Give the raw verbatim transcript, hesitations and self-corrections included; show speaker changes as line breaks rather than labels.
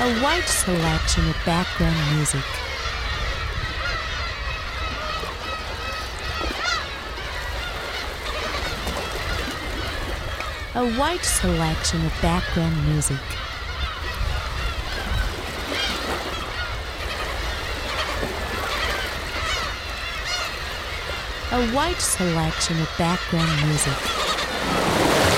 A wide selection of background music. A wide selection of background music. A wide selection of background music.